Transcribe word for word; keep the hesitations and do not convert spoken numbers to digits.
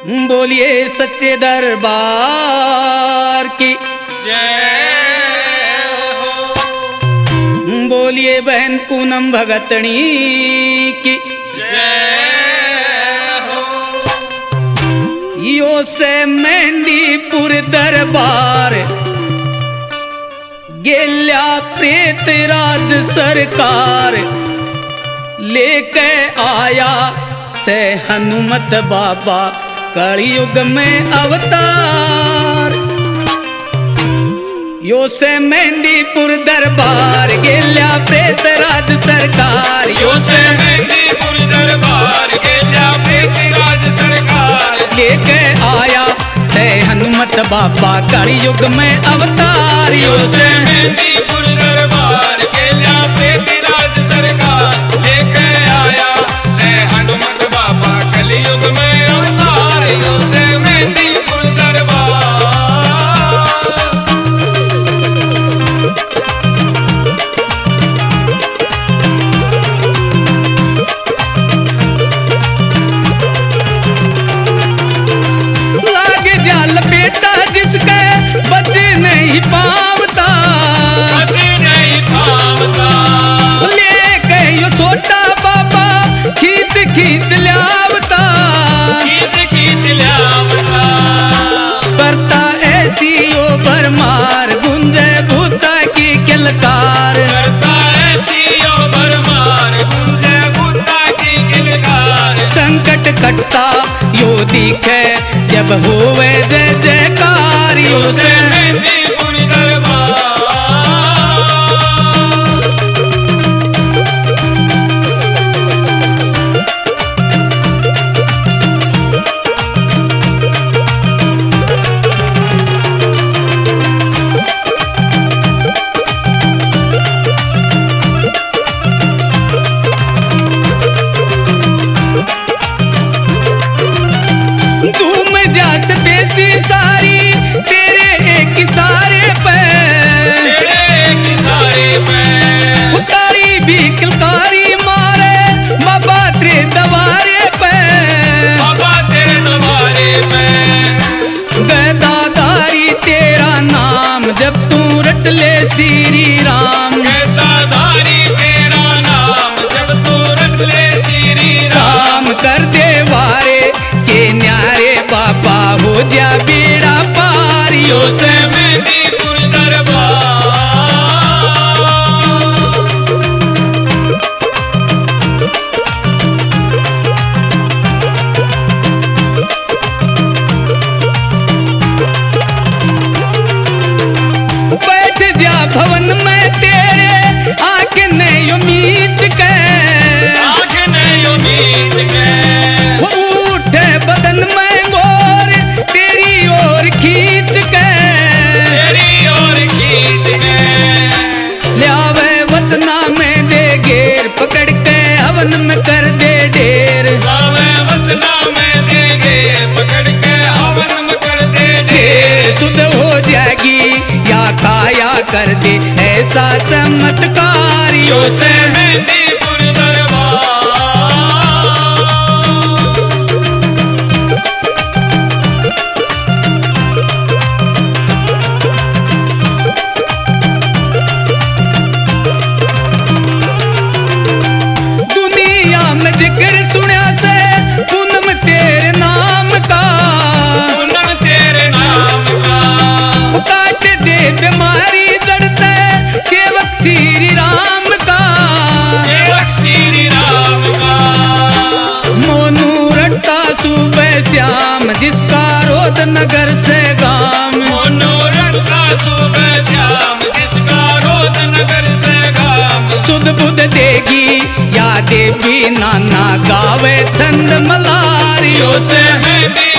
बोलिए सच्चे दरबार की जय हो। बोलिए बहन पूनम भगतनी की जय हो। यो से मेहंदीपुर दरबार गेल्या प्रेत राज सरकार लेके आया से हनुमत बाबा कलयुग में अवतार। यो से मेहंदीपुर दरबार गेल्या प्रेत राज सरकार। यो से मेहंदीपुर दरबार गेल्या प्रेत राज सरकार लेके आया से हनुमत बाबा कलयुग में अवतार। यो से मेहंदीपुर दरबार गेल्या प्रेत राज सरकार लेके आया से हनुमत बाबा कलयुग में अवतार। यो से मेहंदीपुर दरबार लागे जाल बेटा जिसके बच नहीं पावता, बच नहीं पावता। लेके यो छोटा बाबा खींच खींच लावता, खींच खींच लावता। करता ऐसी ओ भरमार गुंजे भूता की किलकार। करता ऐसी ओ भरमार गुंजे भूता की किलकार। संकट कटता यो दिखे जब होवे जय जयकार। यो यो से से मेहंदीपुर दरबार धूम जास बेसी सारी तेरे एक इशारे पे, तेरे एक इशारे पे। उतारी भी किलकारी मारे बाबा तेरे दवारे पे। बाबा तेरे दरबारे पे गदाधारी तेरा नाम जब तू रट ले श्री राम। गदाधारी तेरा नाम जब तू रट ले श्री राम। राम कर दे वारे के न्यारे बाबा हो जा बेड़ा पार। यो यो से से मेहंदीपुर दरबार बैठ जा भवन में तेरे आंख नहीं उम्मीद के। आँख नहीं उम्मीद के। उठे बदन में गोर तेरी ओर खींच के। तेरी ओर खींच के। ल्यावे वतना में दे घेर पकड़ के हवन में कर दे ढेर। गावे वचना में देगे पकड़ के हवन में कर दे ढेर शुद्ध हो जाएगी या काया कर दे ऐसा चमत्कार। यो यो से से मेहंदीपुर दरबार दुनिया में जिक्र सुना से पूनम तेरे नाम का। पूनम तेरे नाम का। काट दे बीमारी दर्द सेवक श्री राम का। सेवक श्री राम का। मोनू रट्टा सुबह श्याम जिसका रोद नगर से गाम। मनोरथ का सुबह श्याम जिसका रोद नगर से गाम। सुध बुध देगी या देवी नाना गावे छंद मलार। यो यो से से मेहंदी